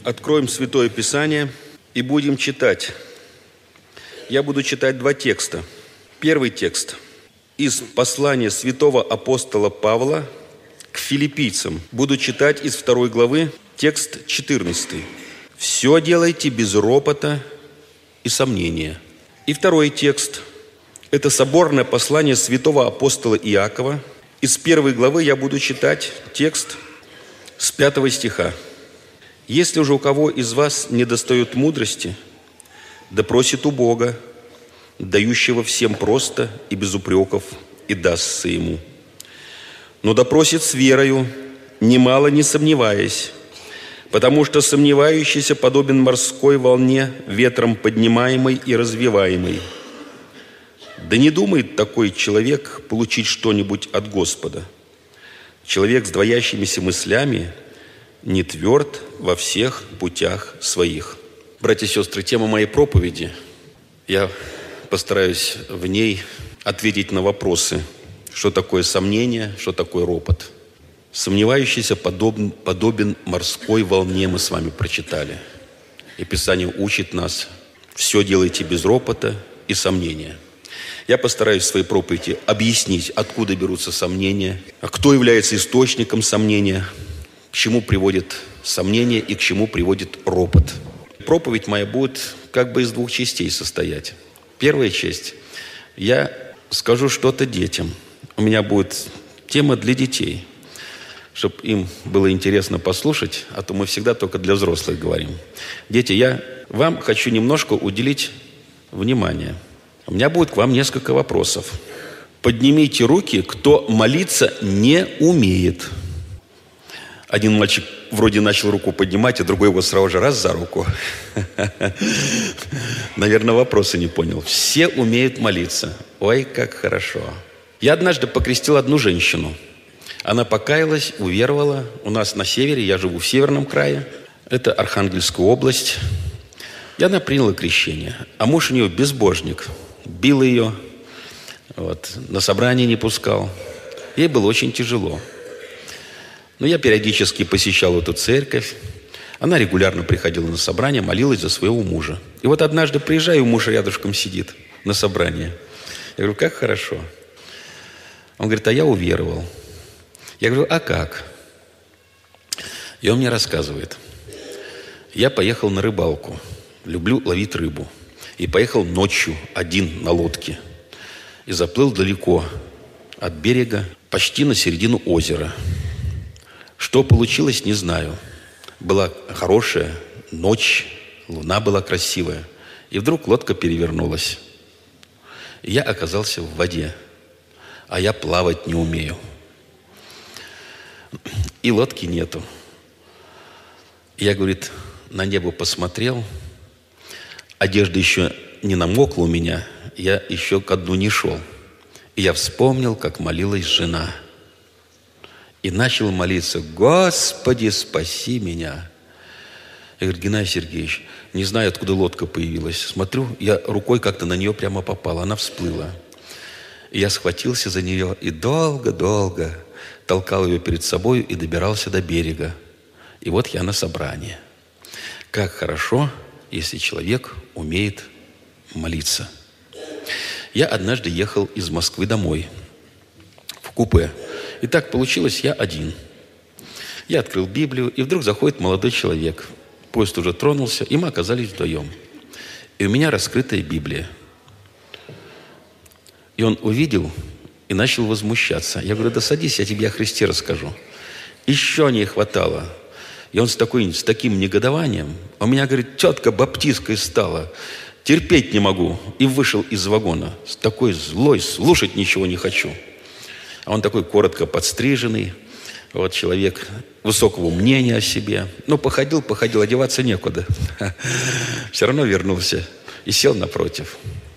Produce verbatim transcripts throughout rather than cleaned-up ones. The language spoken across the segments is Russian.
Откроем Святое Писание и будем читать. Я буду читать два текста. Первый текст из послания святого апостола Павла к филиппийцам. Буду читать из второй главы, текст четырнадцатый. «Все делайте без ропота и сомнения». И второй текст – это соборное послание святого апостола Иакова. Из первой главы я буду читать текст с пятого стиха. «Если уже у кого из вас недостает мудрости, да просит у Бога, дающего всем просто и без упреков, и дастся ему. Но да просит с верою, немало не сомневаясь, потому что сомневающийся подобен морской волне, ветром поднимаемой и развиваемой. Да не думает такой человек получить что-нибудь от Господа. Человек с двоящимися мыслями не тверд во всех путях своих». Братья и сестры, тема моей проповеди, я постараюсь в ней ответить на вопросы, что такое сомнение, что такое ропот. Сомневающийся подобен, подобен морской волне, мы с вами прочитали. И Писание учит нас: все делайте без ропота и сомнения. Я постараюсь в своей проповеди объяснить, откуда берутся сомнения, кто является источником сомнения, к чему приводит сомнение и к чему приводит ропот. Проповедь моя будет как бы из двух частей состоять. Первая часть – я скажу что-то детям. У меня будет тема для детей, чтобы им было интересно послушать, а то мы всегда только для взрослых говорим. Дети, я вам хочу немножко уделить внимание. У меня будет к вам несколько вопросов. Поднимите руки, кто молиться не умеет. Один мальчик вроде начал руку поднимать, а другой его сразу же раз за руку. Наверное, вопроса не понял. Все умеют молиться. Ой, как хорошо. Я однажды покрестил одну женщину. Она покаялась, уверовала. У нас на севере, я живу в северном крае. Это Архангельская область. И она приняла крещение. А муж у нее безбожник. Бил ее. Вот, на собрание не пускал. Ей было очень тяжело. Но я периодически посещал эту церковь. Она регулярно приходила на собрание, молилась за своего мужа. И вот однажды приезжаю, муж рядышком сидит на собрании. Я говорю: как хорошо. Он говорит: а я уверовал. Я говорю: а как? И он мне рассказывает. Я поехал на рыбалку. Люблю ловить рыбу. И поехал ночью один на лодке. И заплыл далеко от берега, почти на середину озера. Что получилось, не знаю. Была хорошая ночь, луна была красивая. И вдруг лодка перевернулась. И я оказался в воде. А я плавать не умею. И лодки нету. И я, говорит, на небо посмотрел. Одежда еще не намокла у меня. Я еще ко дну не шел. И я вспомнил, как молилась жена. И начал молиться: Господи, спаси меня. Я говорю: Геннадий Сергеевич, не знаю, откуда лодка появилась. Смотрю, я рукой как-то на нее прямо попал. Она всплыла. И я схватился за нее и долго-долго толкал ее перед собой и добирался до берега. И вот я на собрании. Как хорошо, если человек умеет молиться. Я однажды ехал из Москвы домой в купе. И так получилось, я один. Я открыл Библию, и вдруг заходит молодой человек. Поезд уже тронулся, и мы оказались вдвоем. И у меня раскрытая Библия. И он увидел и начал возмущаться. Я говорю: да садись, я тебе о Христе расскажу. Еще не хватало. И он с, такой, с таким негодованием. У меня, говорит, тетка баптисткой стала. Терпеть не могу. И вышел из вагона. С такой злой, слушать ничего не хочу. А он такой коротко подстриженный, вот человек высокого мнения о себе. Ну, походил, походил, одеваться некуда. Все равно вернулся и сел напротив.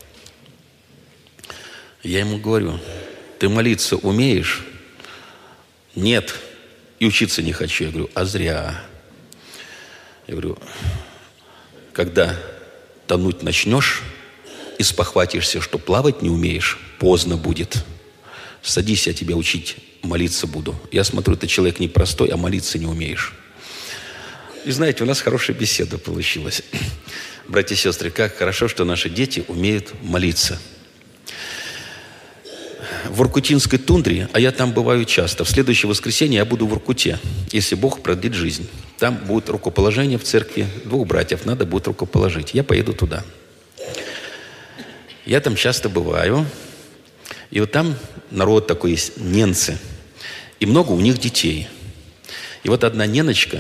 Я ему говорю: ты молиться умеешь? Нет. И учиться не хочу. Я говорю: а зря. Я говорю: когда тонуть начнешь и спохватишься, что плавать не умеешь, поздно будет. Садись, я тебя учить молиться буду. Я смотрю, ты человек непростой, а молиться не умеешь. И знаете, у нас хорошая беседа получилась. Братья и сестры, как хорошо, что наши дети умеют молиться. В Воркутинской тундре, а я там бываю часто, в следующее воскресенье я буду в Воркуте, если Бог продлит жизнь. Там будет рукоположение в церкви двух братьев, надо будет рукоположить. Я поеду туда. Я там часто бываю, и вот там народ такой есть, ненцы, и много у них детей. И вот одна неночка,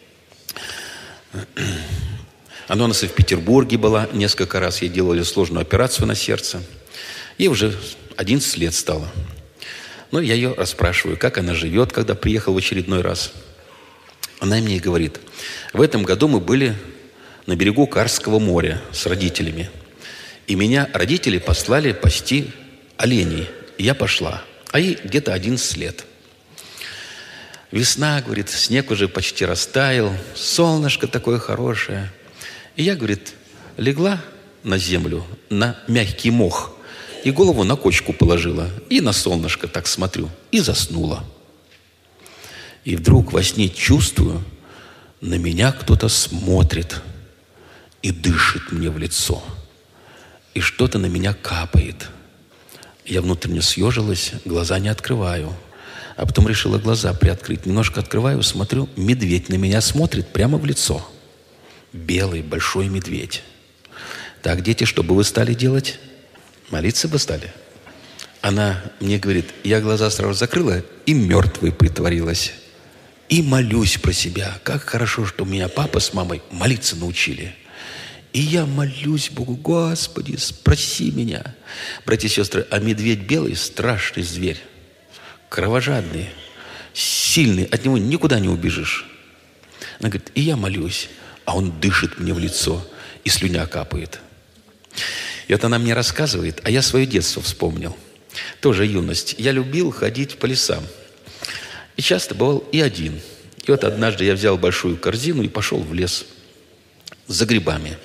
она у нас и в Петербурге была несколько раз, ей делали сложную операцию на сердце. Ей уже одиннадцать лет стало. Ну, я ее расспрашиваю, как она живет, когда приехал в очередной раз. Она мне говорит, в этом году мы были на берегу Карского моря с родителями. И меня родители послали пасти оленей. И я пошла. А ей где-то одиннадцать лет. Весна, говорит, снег уже почти растаял, солнышко такое хорошее. И я, говорит, легла на землю, на мягкий мох, и голову на кочку положила, и на солнышко так смотрю, и заснула. И вдруг во сне чувствую, на меня кто-то смотрит и дышит мне в лицо. И что-то на меня капает. Я внутренне съежилась, глаза не открываю. А потом решила глаза приоткрыть. Немножко открываю, смотрю, медведь на меня смотрит прямо в лицо. Белый большой медведь. Так, дети, что бы вы стали делать? Молиться бы стали? Она мне говорит, я глаза сразу закрыла и мертвой притворилась. И молюсь про себя. Как хорошо, что меня папа с мамой молиться научили. И я молюсь Богу, Господи, спроси меня. Братья и сестры, а медведь белый – страшный зверь. Кровожадный, сильный. От него никуда не убежишь. Она говорит, и я молюсь, а он дышит мне в лицо, и слюня капает. И вот она мне рассказывает, а я свое детство вспомнил. Тоже юность. Я любил ходить по лесам. И часто бывал и один. И вот однажды я взял большую корзину и пошел в лес за грибами.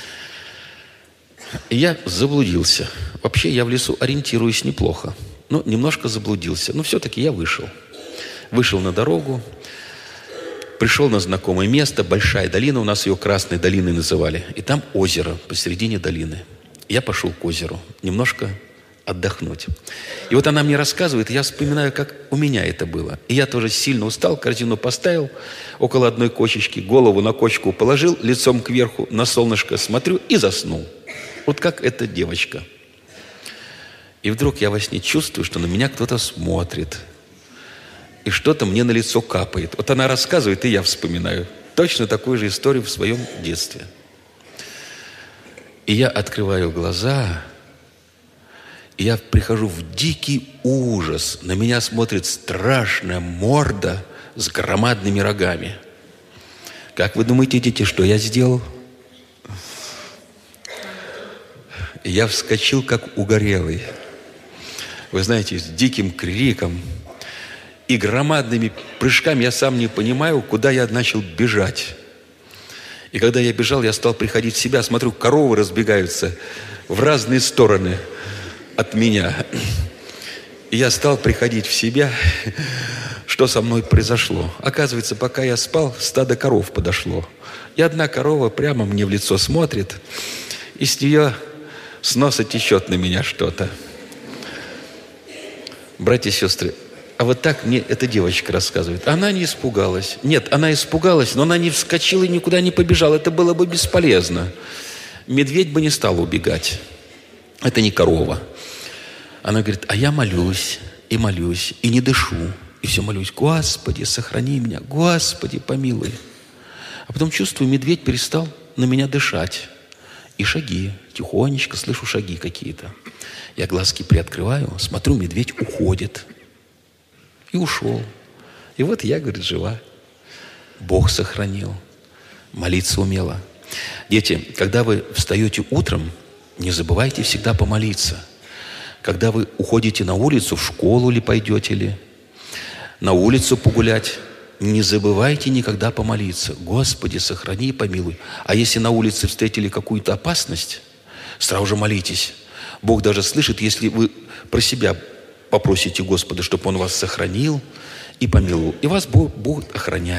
И я заблудился. Вообще я в лесу ориентируюсь неплохо. Но немножко заблудился. Но все-таки я вышел. Вышел на дорогу. Пришел на знакомое место. Большая долина. У нас ее Красной долиной называли. И там озеро посередине долины. Я пошел к озеру. Немножко отдохнуть. И вот она мне рассказывает, я вспоминаю, как у меня это было. И я тоже сильно устал, корзину поставил около одной кочечки, голову на кочку положил, лицом кверху, на солнышко смотрю и заснул. Вот как эта девочка. И вдруг я во сне чувствую, что на меня кто-то смотрит. И что-то мне на лицо капает. Вот она рассказывает, и я вспоминаю. Точно такую же историю в своем детстве. И я открываю глаза, и я прихожу в дикий ужас. На меня смотрит страшная морда с громадными рогами. Как вы думаете, дети, что я сделал? Я вскочил, как угорелый. Вы знаете, с диким криком и громадными прыжками, я сам не понимаю, куда я начал бежать. И когда я бежал, я стал приходить в себя, смотрю, коровы разбегаются в разные стороны от меня. И я стал приходить в себя, что со мной произошло. Оказывается, пока я спал, стадо коров подошло. И одна корова прямо мне в лицо смотрит, и с нее с носа течет на меня что-то. Братья и сестры, а вот так мне эта девочка рассказывает. Она не испугалась. Нет, она испугалась, но она не вскочила и никуда не побежала. Это было бы бесполезно. Медведь бы не стал убегать. Это не корова. Она говорит, а я молюсь, и молюсь, и не дышу. И все молюсь, Господи, сохрани меня, Господи, помилуй. А потом чувствую, медведь перестал на меня дышать. И шаги, тихонечко слышу шаги какие-то. Я глазки приоткрываю, смотрю, медведь уходит. И ушел. И вот я, говорит, жива. Бог сохранил. Молиться умела. Дети, когда вы встаете утром, не забывайте всегда помолиться. Когда вы уходите на улицу, в школу ли пойдете ли, на улицу погулять, не забывайте никогда помолиться. Господи, сохрани и помилуй. А если на улице встретили какую-то опасность, сразу же молитесь. Бог даже слышит, если вы про себя попросите Господа, чтобы Он вас сохранил и помиловал. И вас Бог будет охранять.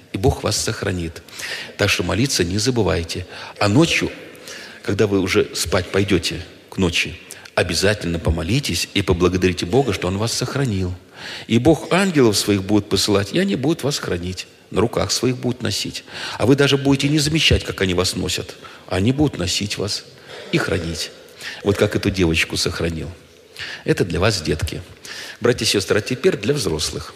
и Бог вас сохранит. Так что молиться не забывайте. А ночью, когда вы уже спать пойдете к ночи, обязательно помолитесь и поблагодарите Бога, что Он вас сохранил. И Бог ангелов своих будет посылать, и они будут вас хранить. На руках своих будут носить. А вы даже будете не замечать, как они вас носят. Они будут носить вас и хранить. Вот как эту девочку сохранил. Это для вас, детки. Братья и сестры, а теперь для взрослых.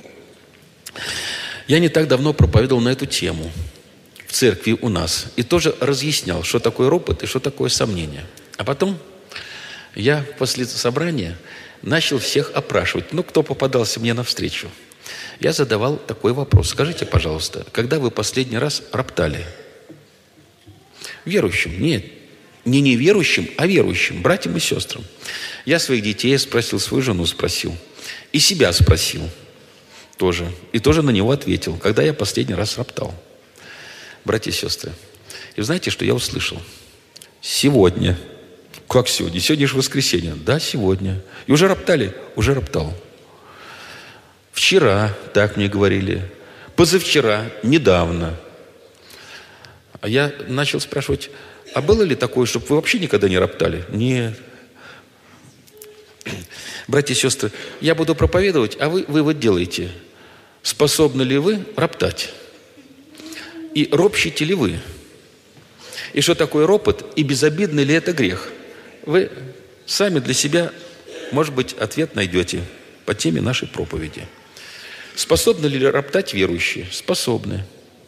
Я не так давно проповедовал на эту тему в церкви у нас. И тоже разъяснял, что такое ропот и что такое сомнение. А потом я после собрания начал всех опрашивать. Ну, кто попадался мне навстречу. Я задавал такой вопрос. Скажите, пожалуйста, когда вы последний раз роптали? Верующим? Нет. Не неверующим, а верующим, братьям и сестрам. Я своих детей спросил, свою жену спросил. И себя спросил тоже. И тоже на него ответил, когда я последний раз роптал. Братья и сестры. И вы знаете, что я услышал? Сегодня. Как сегодня? Сегодня же воскресенье. Да, сегодня. И уже роптали? Уже роптал. Вчера, так мне говорили. Позавчера, недавно. А я начал спрашивать, а было ли такое, чтобы вы вообще никогда не роптали? Нет. Братья и сестры, я буду проповедовать, а вы вывод делаете. Способны ли вы роптать? И ропщите ли вы? И что такое ропот? И безобидный ли это грех? Вы сами для себя, может быть, ответ найдете по теме нашей проповеди. Способны ли роптать верующие? Способны.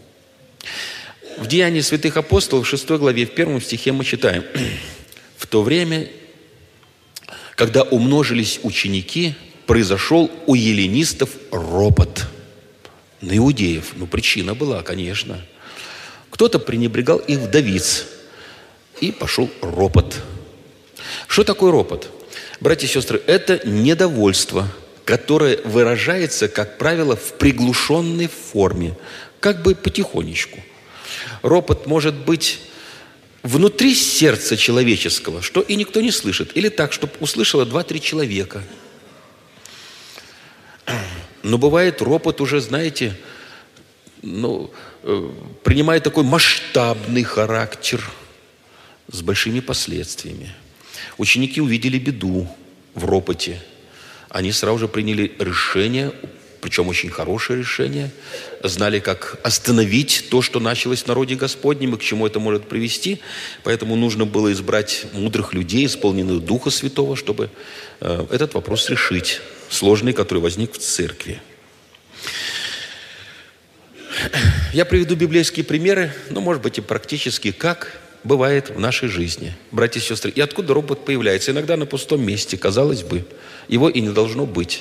В Деянии святых апостолов, в шестой главе, в первом стихе мы читаем. В то время, когда умножились ученики, произошел у эллинистов ропот. На иудеев. Ну, причина была, конечно. Кто-то пренебрегал их вдовиц. И пошел ропот. Что такое ропот? Братья и сестры, это недовольство, которое выражается, как правило, в приглушенной форме. Как бы потихонечку. Ропот может быть внутри сердца человеческого, что и никто не слышит. Или так, чтобы услышало два-три человека. Но бывает ропот уже, знаете, ну, э, принимает такой масштабный характер с большими последствиями. Ученики увидели беду в ропоте. Они сразу же приняли решение, причем очень хорошее решение, знали, как остановить то, что началось в народе Господнем и к чему это может привести. Поэтому нужно было избрать мудрых людей, исполненных Духа Святого, чтобы э, этот вопрос решить, сложный, который возник в церкви. Я приведу библейские примеры, но, может быть, и практически, как бывает в нашей жизни, братья и сестры. И откуда ропот появляется? Иногда на пустом месте, казалось бы, его и не должно быть.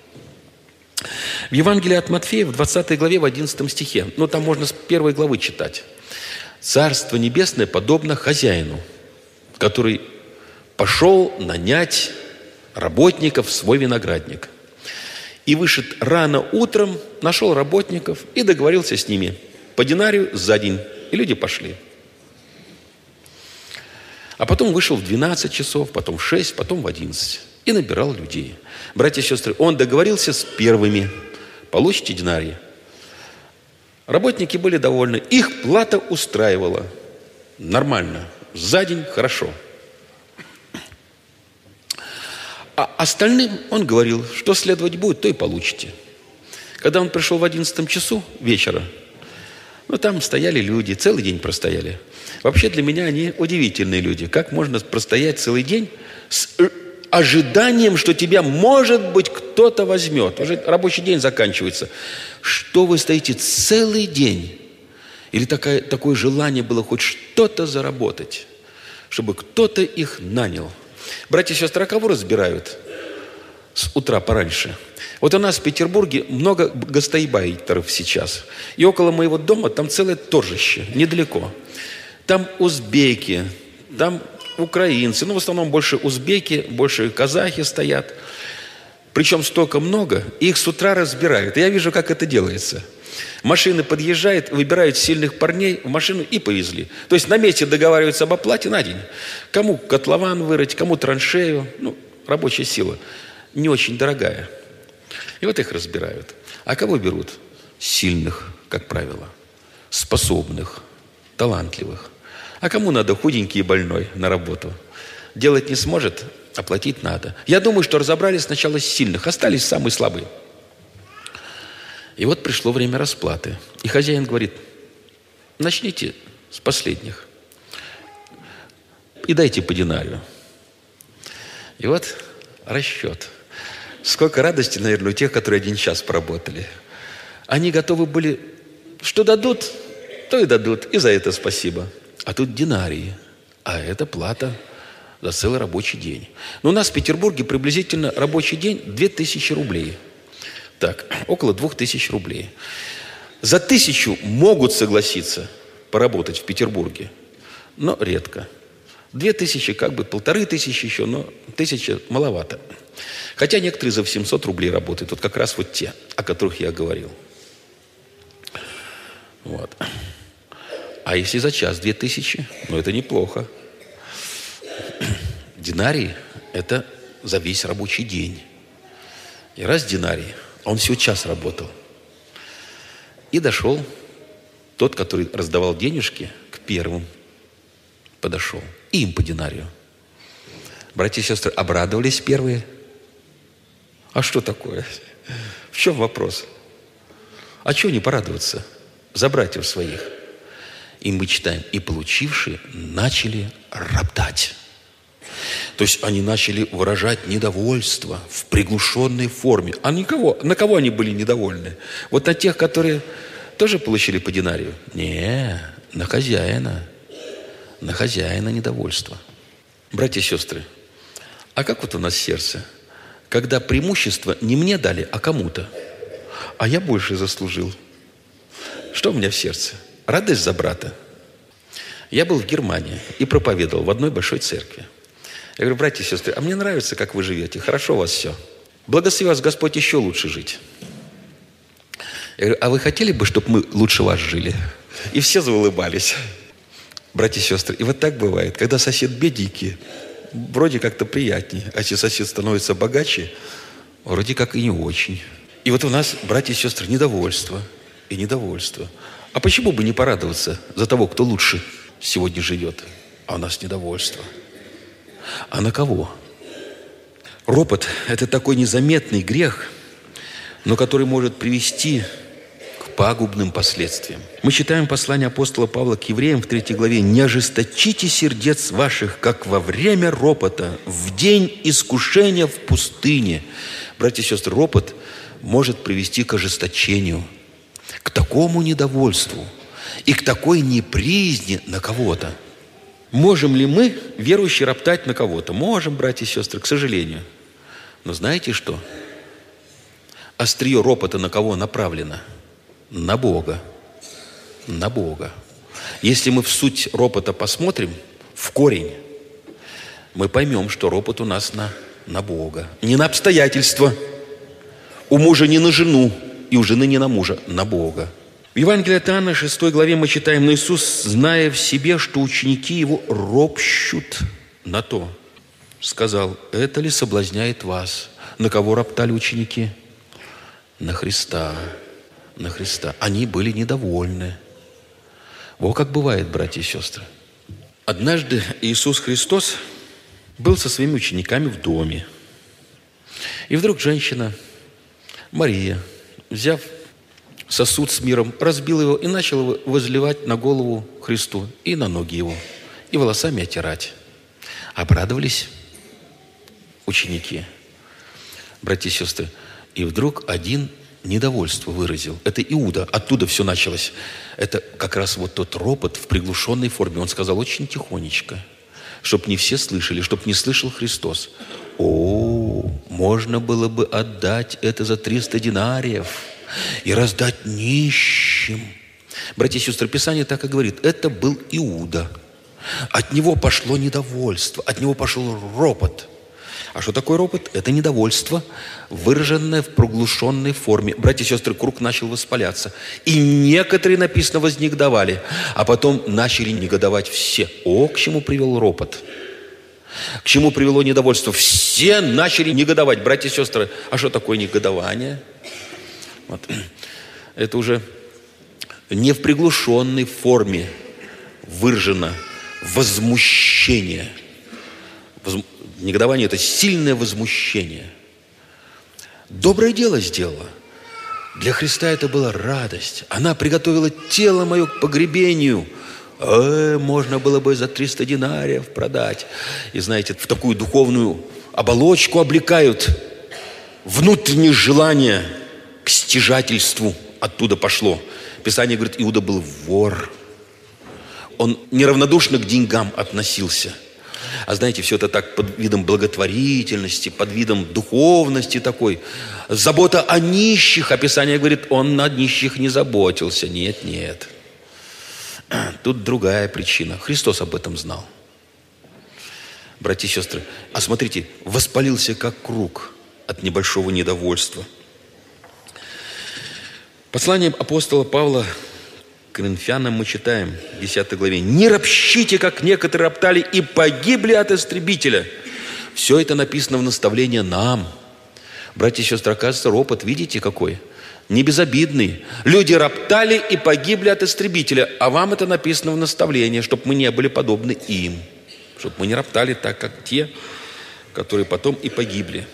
В Евангелии от Матфея, в двадцатой главе, в одиннадцатом стихе, ну, там можно с первой главы читать. «Царство небесное подобно хозяину, который пошел нанять работников в свой виноградник. И вышед рано утром, нашел работников и договорился с ними по динарию за день. И люди пошли. А потом вышел в двенадцать часов, потом в шесть, потом в одиннадцать. И набирал людей. Братья и сестры, он договорился с первыми. Получите динарии. Работники были довольны. Их плата устраивала. Нормально. За день хорошо. А остальным он говорил, что следовать будет, то и получите. Когда он пришел в одиннадцатом часу вечера, ну, там стояли люди, целый день простояли. Вообще для меня они удивительные люди. Как можно простоять целый день с ожиданием, что тебя, может быть, кто-то возьмет. Уже рабочий день заканчивается. Что вы стоите целый день? Или такое, такое желание было хоть что-то заработать, чтобы кто-то их нанял. Братья и сестры, а кого разбирают с утра пораньше? Вот у нас в Петербурге много гастарбайтеров сейчас. И около моего дома там целое торжище, недалеко. Там узбеки, там украинцы, ну в основном больше узбеки, больше казахи стоят. Причем столько много, и их с утра разбирают. И я вижу, как это делается. Машины подъезжают, выбирают сильных парней в машину и повезли. То есть на месте договариваются об оплате на день. Кому котлован вырыть, кому траншею. Ну, рабочая сила не очень дорогая. И вот их разбирают. А кого берут? Сильных. как правило, способных, талантливых. А кому надо худенький и больной на работу? Делать не сможет, оплатить надо. Я думаю, что разобрались сначала с сильных, остались самые слабые. И вот пришло время расплаты. И хозяин говорит: начните с последних и дайте по динарию. И вот расчет. Сколько радости, наверное, у тех, которые один час поработали. Они готовы были, что дадут, то и дадут, и за это спасибо. А тут динарии, а это плата за целый рабочий день. Но у нас в Петербурге приблизительно рабочий день две тысячи рублей. Так, около двух тысяч рублей. За тысячу могут согласиться поработать в Петербурге, но редко. Две тысячи, как бы полторы тысячи еще, но тысяча маловато. Хотя некоторые за семьсот рублей работают. Вот как раз вот те, о которых я говорил. Вот. А если за час две тысячи, ну это неплохо. Динарий – это за весь рабочий день. И раз динарий, а он всего час работал. И дошел тот, который раздавал денежки, к первым. Подошел. И им по динарию. Братья и сестры, обрадовались первые. А что такое? В чем вопрос? А чего не порадоваться за братьев своих? И мы читаем: и получившие начали роптать. То есть они начали выражать недовольство в приглушенной форме. А никого, на кого они были недовольны? Вот на тех, которые тоже получили по динарию? Не, на хозяина. На хозяина недовольство. Братья и сестры, а как вот у нас сердце? Когда преимущество не мне дали, а кому-то. А я больше заслужил. Что у меня в сердце? Радость за брата. Я был в Германии и проповедовал в одной большой церкви. Я говорю: братья и сестры, а мне нравится, как вы живете. Хорошо у вас все. Благослови вас Господь еще лучше жить. Я говорю: а вы хотели бы, чтобы мы лучше вас жили? И все заулыбались. Братья и сестры, и вот так бывает, когда сосед бедненький, вроде как-то приятней, а если сосед становится богаче, вроде как и не очень. И вот у нас, братья и сестры, недовольство и недовольство. А почему бы не порадоваться за того, кто лучше сегодня живет? А у нас недовольство. А на кого? Ропот – это такой незаметный грех, но который может привести к пагубным последствиям. Мы читаем послание апостола Павла к евреям в третьей главе: «Не ожесточите сердец ваших, как во время ропота, в день искушения в пустыне». Братья и сестры, ропот может привести к ожесточению, к такому недовольству и к такой неприязни на кого-то. Можем ли мы, верующие, роптать на кого-то? Можем, братья и сестры, к сожалению. Но знаете что? Острие ропота на кого направлено? На Бога. На Бога. Если мы в суть ропота посмотрим, в корень, мы поймем, что ропот у нас на, на Бога. Не на обстоятельства. У мужа не на жену, и у жены не на мужа, на Бога. В Евангелии от Иоанна, шестой главе, мы читаем: «Но Иисус, зная в себе, что ученики Его ропщут на то, сказал: это ли соблазняет вас?» На кого роптали ученики? На Христа. На Христа. Они были недовольны. Вот как бывает, братья и сестры. Однажды Иисус Христос был со своими учениками в доме. И вдруг женщина Мария, взяв сосуд с миром, разбил его и начал его возливать на голову Христу и на ноги его, и волосами оттирать. Обрадовались ученики, братья и сестры. И вдруг один недовольство выразил. Это Иуда. Оттуда все началось. Это как раз вот тот ропот в приглушенной форме. Он сказал очень тихонечко, чтоб не все слышали, чтоб не слышал Христос. О, можно было бы отдать это за триста динариев и раздать нищим. Братья и сестры, Писание так и говорит: это был Иуда. От него пошло недовольство, от него пошел ропот. А что такое ропот? Это недовольство, выраженное в приглушенной форме. Братья и сестры, круг начал воспаляться. И некоторые, написано, вознегодовали, а потом начали негодовать все. О, к чему привел ропот? К чему привело недовольство? Все начали негодовать. Братья и сестры, а что такое негодование? Вот. Это уже не в приглушенной форме выражено возмущение. Воз... Негодование – это сильное возмущение. Доброе дело сделала. Для Христа это была радость. Она приготовила тело мое к погребению. Э, можно было бы за триста динариев продать. И знаете, в такую духовную оболочку облекают. Внутреннее желание к стяжательству оттуда пошло. Писание говорит, Иуда был вор. Он неравнодушно к деньгам относился. А знаете, все это так под видом благотворительности, под видом духовности такой. Забота о нищих. А Писание говорит, он о нищих не заботился. Нет, нет. Тут другая причина. Христос об этом знал. Братья и сестры, а смотрите, воспалился как круг от небольшого недовольства. Послание апостола Павла к Коринфянам мы читаем в десятой главе. «Не ропщите, как некоторые роптали, и погибли от истребителя». Все это написано в наставлении нам. Братья и сестры, оказывается, ропот, видите, какой? Не безобидный. Люди роптали и погибли от истребителя. А вам это написано в наставлении, чтобы мы не были подобны им. Чтобы мы не роптали так, как те, которые потом и погибли.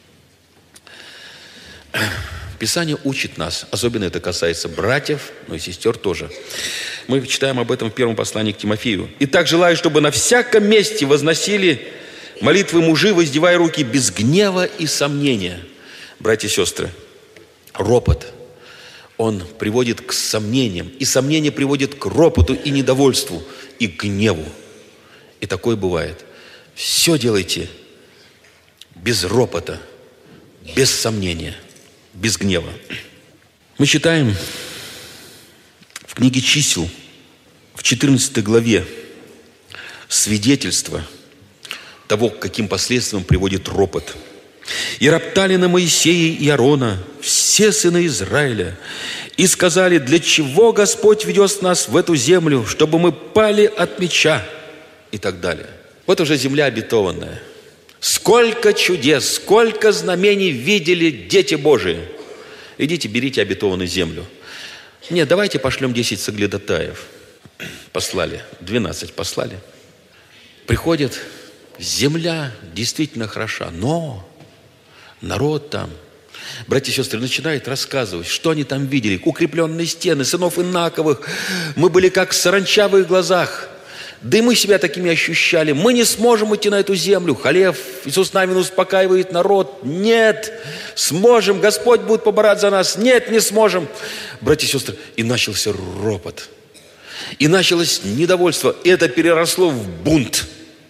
Писание учит нас, особенно это касается братьев, но и сестер тоже. Мы читаем об этом в первом послании к Тимофею. «Итак, желаю, чтобы на всяком месте возносили молитвы мужи, воздевая руки без гнева и сомнения». Братья и сестры, ропот, он приводит к сомнениям. И сомнение приводит к ропоту и недовольству, и к гневу. И такое бывает. Все делайте без ропота, без сомнения, без гнева. Мы читаем в книге «Чисел» в четырнадцатой главе свидетельство того, к каким последствиям приводит ропот. «И роптали на Моисея и Аарона все сыны Израиля, и сказали, для чего Господь ведет нас в эту землю, чтобы мы пали от меча?» И так далее. Вот уже земля обетованная. Сколько чудес, сколько знамений видели дети Божии. Идите, берите обетованную землю. Нет, давайте пошлем десять соглядатаев. Послали, двенадцать послали. Приходят, земля действительно хороша, но народ там, братья и сестры, начинают рассказывать, что они там видели. Укрепленные стены, сынов Инаковых. Мы были как саранча в их глазах. Да и мы себя такими ощущали. Мы не сможем идти на эту землю. Халев, Иисус Навин успокаивает народ. Нет, сможем. Господь будет поборать за нас. Нет, не сможем. Братья и сестры, и начался ропот. И началось недовольство. И это переросло в бунт,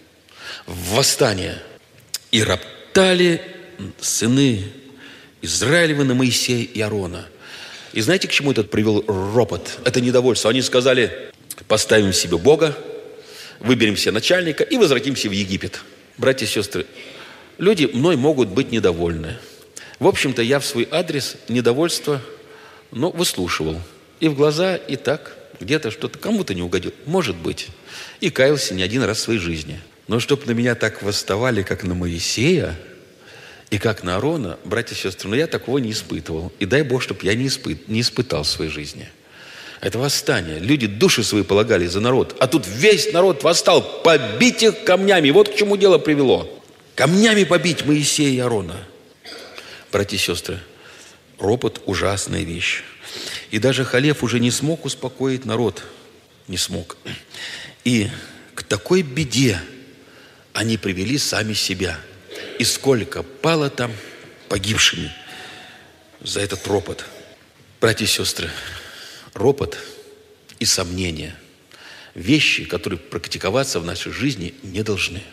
в восстание. И роптали сыны Израилевы на Моисея и Аарона. И знаете, к чему этот привел ропот? Это недовольство. Они сказали, поставим себе Бога, выберем себе начальника и возвратимся в Египет. Братья и сестры, люди мной могут быть недовольны. В общем-то, я в свой адрес недовольство, ну, выслушивал. И в глаза, и так, где-то что-то кому-то не угодил. Может быть. И каялся не один раз в своей жизни. Но чтоб на меня так восставали, как на Моисея, и как на Аарона, братья и сестры, но я такого не испытывал. И дай Бог, чтобы я не, испыт, не испытал в своей жизни. Это восстание. Люди души свои полагали за народ. А тут весь народ восстал. Побить их камнями. Вот к чему дело привело. Камнями побить Моисея и Аарона. Братья и сестры, ропот – ужасная вещь. И даже Халев уже не смог успокоить народ. Не смог. И к такой беде они привели сами себя. И сколько пало там погибшими за этот ропот. Братья и сестры, ропот и сомнения – вещи, которые практиковаться в нашей жизни не должны.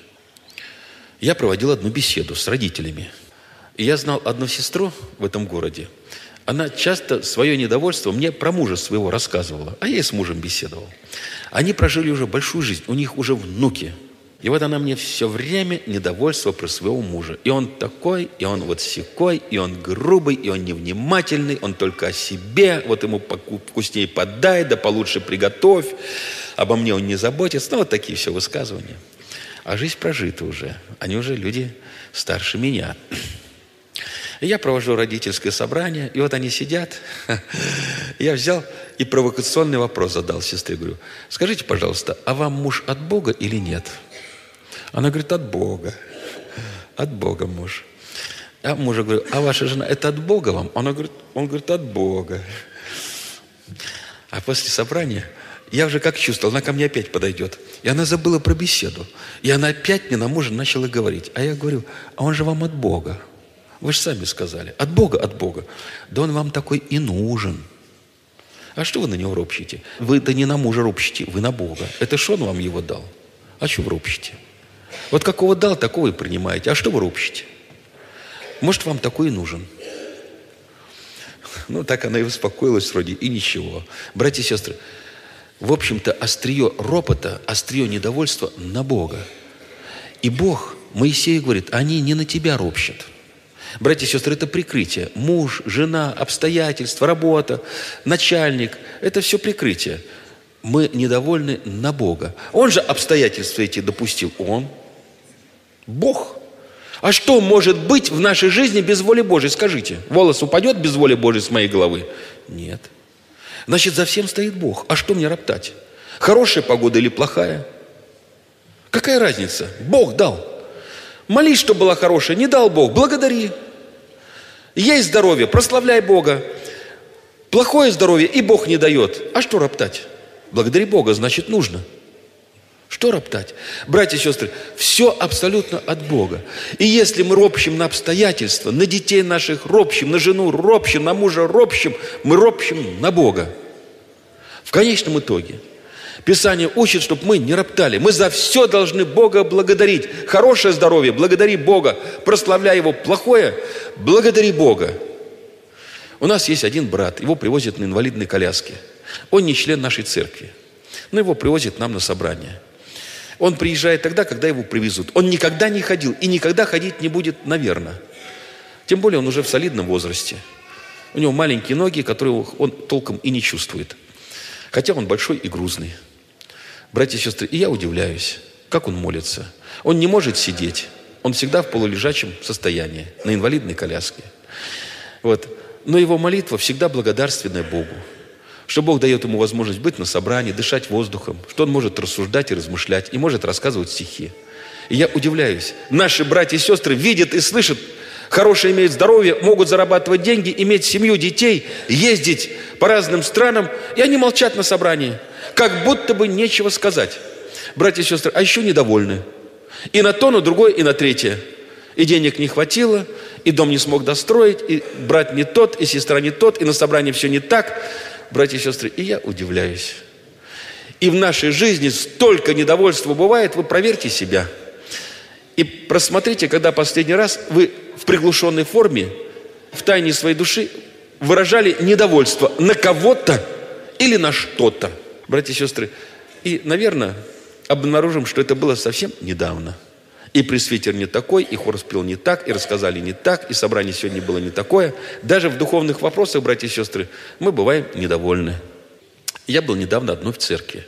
Я проводил одну беседу с родителями. И я знал одну сестру в этом городе. Она часто свое недовольство мне про мужа своего рассказывала. А я и с мужем беседовал. Они прожили уже большую жизнь. У них уже внуки. И вот она мне все время недовольство про своего мужа. И он такой, и он вот сякой, и он грубый, и он невнимательный, он только о себе, вот ему вкуснее подай, да получше приготовь, обо мне он не заботится. Ну, вот такие все высказывания. А жизнь прожита уже. Они уже люди старше меня. И я провожу родительское собрание, и вот они сидят. Я взял и провокационный вопрос задал сестре. Говорю, скажите, пожалуйста, а вам муж от Бога или нет? Она говорит, от Бога. От Бога муж. Я мужу говорю, а ваша жена, это от Бога вам? Она говорит, он говорит, от Бога. А после собрания я уже как чувствовал, она ко мне опять подойдет. И она забыла про беседу. И она опять мне на мужа начала говорить. А я говорю, а он же вам от Бога. Вы же сами сказали. От Бога, от Бога. Да он вам такой и нужен. А что вы на него ропщите? Вы-то не на мужа ропщите, вы на Бога. Это что он вам его дал? А что вы ропщите? Вот какого дал, такого и принимаете. А что вы ропщите? Может, вам такой и нужен. Ну, так она и успокоилась вроде, и ничего. Братья и сестры, в общем-то, острие ропота, острие недовольства на Бога. И Бог, Моисею говорит, они не на тебя ропщат. Братья и сестры, это прикрытие. Муж, жена, обстоятельства, работа, начальник. Это все прикрытие. Мы недовольны на Бога. Он же обстоятельства эти допустил. Он. Бог. А что может быть в нашей жизни без воли Божьей? Скажите. Волос упадет без воли Божьей с моей головы? Нет. Значит, за всем стоит Бог. А что мне роптать? Хорошая погода или плохая? Какая разница? Бог дал. Молись, чтобы была хорошая. Не дал Бог. Благодари. Есть здоровье. Прославляй Бога. Плохое здоровье и Бог не дает. А что роптать? Благодари Бога, значит, нужно. Что роптать? Братья и сестры, все абсолютно от Бога. И если мы ропщим на обстоятельства, на детей наших ропщим, на жену ропщим, на мужа ропщим, мы ропщим на Бога. В конечном итоге Писание учит, чтобы мы не роптали. Мы за все должны Бога благодарить. Хорошее здоровье, благодари Бога. Прославляй Его. Плохое, благодари Бога. У нас есть один брат, его привозят на инвалидной коляске. Он не член нашей церкви, но его привозят нам на собрание. Он приезжает тогда, когда его привезут. Он никогда не ходил и никогда ходить не будет, наверное. Тем более он уже в солидном возрасте. У него маленькие ноги, которые он толком и не чувствует. Хотя он большой и грузный. Братья и сестры, и я удивляюсь, как он молится. Он не может сидеть. Он всегда в полулежачем состоянии, на инвалидной коляске. Вот. Но его молитва всегда благодарственная Богу. Что Бог дает ему возможность быть на собрании, дышать воздухом, что он может рассуждать и размышлять, и может рассказывать стихи. И я удивляюсь. Наши братья и сестры видят и слышат, хорошее имеют здоровье, могут зарабатывать деньги, иметь семью, детей, ездить по разным странам, и они молчат на собрании, как будто бы нечего сказать. Братья и сестры, а еще недовольны. И на то, на другое, и на третье. И денег не хватило, и дом не смог достроить, и брат не тот, и сестра не тот, и на собрании все не так. Братья и сестры, и я удивляюсь. И в нашей жизни столько недовольства бывает, вы проверьте себя. И просмотрите, когда последний раз вы в приглушенной форме, в тайне своей души выражали недовольство на кого-то или на что-то. Братья и сестры, и, наверное, обнаружим, что это было совсем недавно. И пресвитер не такой, и хор спел не так, и рассказали не так, и собрание сегодня было не такое. Даже в духовных вопросах, братья и сестры, мы бываем недовольны. Я был недавно одной в церкви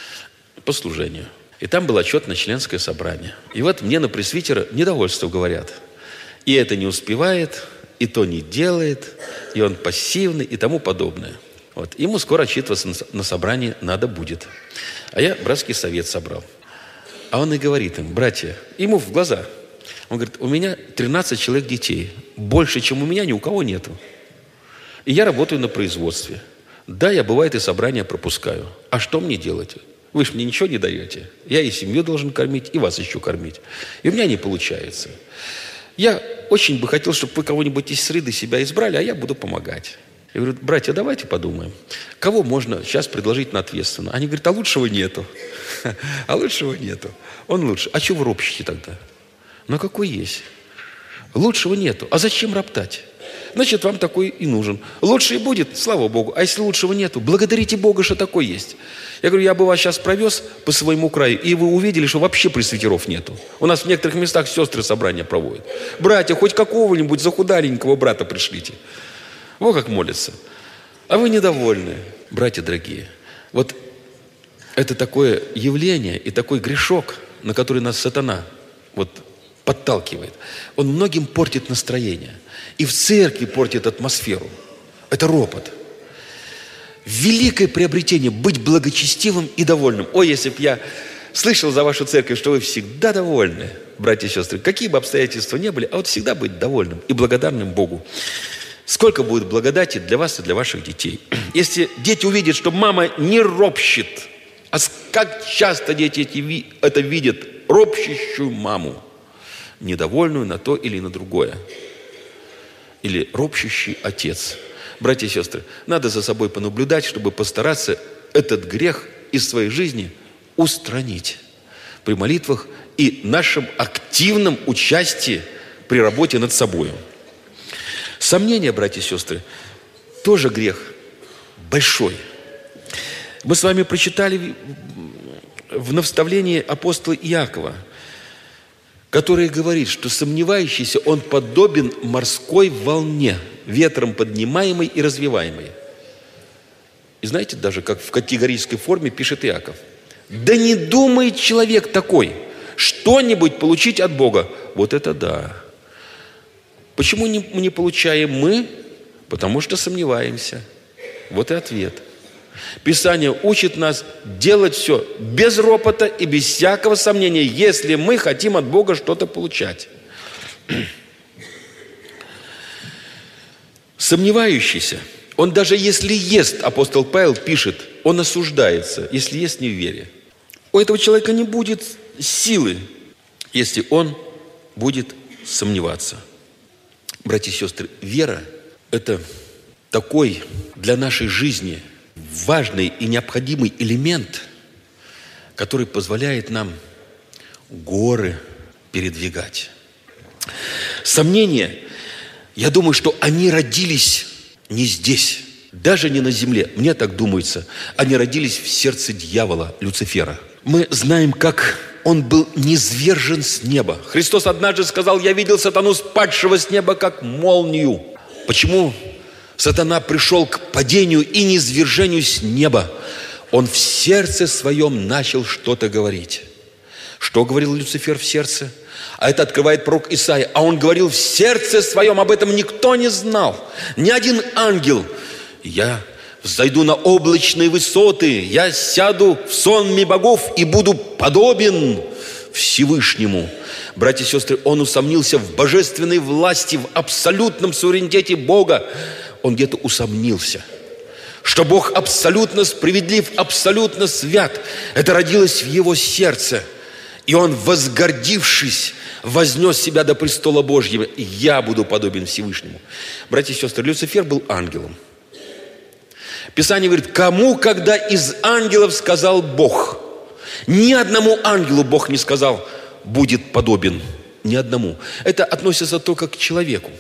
по служению. И там было отчетное членское собрание. И вот мне на пресвитера недовольство говорят. И это не успевает, и то не делает, и он пассивный, и тому подобное. Вот. Ему скоро отчитываться на собрании надо будет. А я братский совет собрал. А он и говорит им, братья, ему в глаза. Он говорит, у меня тринадцать человек детей. Больше, чем у меня, ни у кого нету. И я работаю на производстве. Да, я, бывает, и собрания пропускаю. А что мне делать? Вы же мне ничего не даете. Я и семью должен кормить, и вас еще кормить. И у меня не получается. Я очень бы хотел, чтобы вы кого-нибудь из среды себя избрали, а я буду помогать. Я говорю, братья, давайте подумаем, кого можно сейчас предложить на ответственно. Они говорят, а лучшего нету. А лучшего нету. Он лучше. А чего вы ропщите тогда? Ну какой есть? Лучшего нету. А зачем роптать? Значит, вам такой и нужен. Лучше и будет, слава Богу. А если лучшего нету, благодарите Бога, что такой есть. Я говорю, я бы вас сейчас провез по своему краю, и вы увидели, что вообще пресвитеров нету. У нас в некоторых местах сестры собрания проводят. Братья, хоть какого-нибудь захудаленького брата пришлите. Вот как молятся. А вы недовольны, братья дорогие. Вот это такое явление и такой грешок, на который нас сатана вот подталкивает. Он многим портит настроение. И в церкви портит атмосферу. Это ропот. Великое приобретение – быть благочестивым и довольным. Ой, если бы я слышал за вашу церковь, что вы всегда довольны, братья и сестры, какие бы обстоятельства ни были, а вот всегда быть довольным и благодарным Богу. Сколько будет благодати для вас и для ваших детей. Если дети увидят, что мама не ропщет, а как часто дети эти, это видят, ропщущую маму, недовольную на то или на другое. Или ропщущий отец. Братья и сестры, надо за собой понаблюдать, чтобы постараться этот грех из своей жизни устранить при молитвах и нашем активном участии при работе над собой. Сомнения, братья и сестры, тоже грех большой. Мы с вами прочитали в наставлении апостола Иакова, который говорит, что сомневающийся, он подобен морской волне, ветром поднимаемой и развиваемой. И знаете даже, как в категорической форме пишет Иаков. Да не думает человек такой, что-нибудь получить от Бога. Вот это да. Почему не, не получаем мы? Потому что сомневаемся. Вот и ответ. Писание учит нас делать все без ропота и без всякого сомнения, если мы хотим от Бога что-то получать. Сомневающийся, он даже если ест, апостол Павел пишет, он осуждается, если ест не в вере. У этого человека не будет силы, если он будет сомневаться. Братья и сестры, вера – это такой для нашей жизни важный и необходимый элемент, который позволяет нам горы передвигать. Сомнения, я думаю, что они родились не здесь, даже не на земле. Мне так думается, они родились в сердце дьявола, Люцифера. Мы знаем, как он был низвержен с неба. Христос однажды сказал: «Я видел сатану, спадшего с неба, как молнию». Почему сатана пришел к падению и низвержению с неба? Он в сердце своем начал что-то говорить. Что говорил Люцифер в сердце? А это открывает пророк Исаия. А он говорил в сердце своем, об этом никто не знал. Ни один ангел. Я взойду на облачные высоты, я сяду в сонме богов и буду подобен Всевышнему. Братья и сестры, он усомнился в божественной власти, в абсолютном суверенитете Бога. Он где-то усомнился, что Бог абсолютно справедлив, абсолютно свят. Это родилось в его сердце. И он, возгордившись, вознес себя до престола Божьего. Я буду подобен Всевышнему. Братья и сестры, Люцифер был ангелом. Писание говорит, кому, когда из ангелов сказал Бог? Ни одному ангелу Бог не сказал, будет подобен. Ни одному. Это относится только к человеку.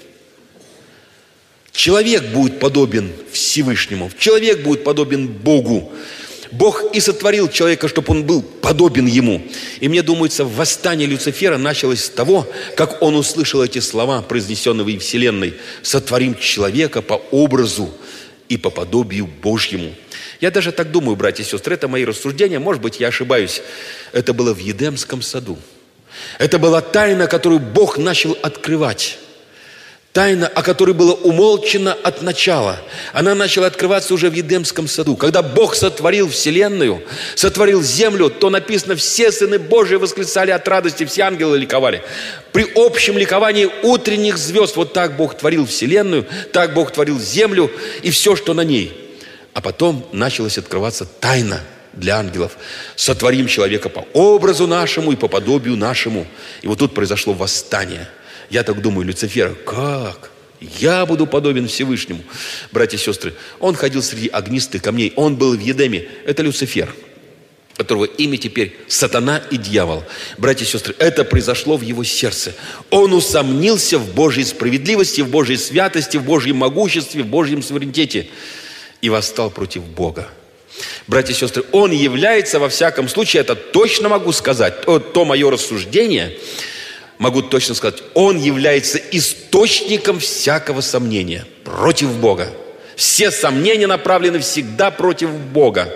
Человек будет подобен Всевышнему. Человек будет подобен Богу. Бог и сотворил человека, чтобы он был подобен ему. И мне думается, восстание Люцифера началось с того, как он услышал эти слова, произнесенные в Вселенной: «Сотворим человека по образу и по подобию Божьему». Я даже так думаю, братья и сестры, это мои рассуждения, может быть, я ошибаюсь. Это было в Едемском саду. Это была тайна, которую Бог начал открывать. Тайна, о которой было умолчано от начала. Она начала открываться уже в Едемском саду. Когда Бог сотворил вселенную, сотворил землю, то написано, все сыны Божии восклицали от радости, все ангелы ликовали. При общем ликовании утренних звезд, вот так Бог творил вселенную, так Бог творил землю и все, что на ней. А потом началась открываться тайна для ангелов. Сотворим человека по образу нашему и по подобию нашему. И вот тут произошло восстание. Я так думаю, Люцифера, как? Я буду подобен Всевышнему. Братья и сестры, он ходил среди огнистых камней, он был в Едеме. Это Люцифер, которого имя теперь Сатана и дьявол. Братья и сестры, это произошло в его сердце. Он усомнился в Божьей справедливости, в Божьей святости, в Божьем могуществе, в Божьем суверенитете и восстал против Бога. Братья и сестры, он является, во всяком случае, это точно могу сказать, то, то мое рассуждение, могу точно сказать, он является источником всякого сомнения против Бога. Все сомнения направлены всегда против Бога.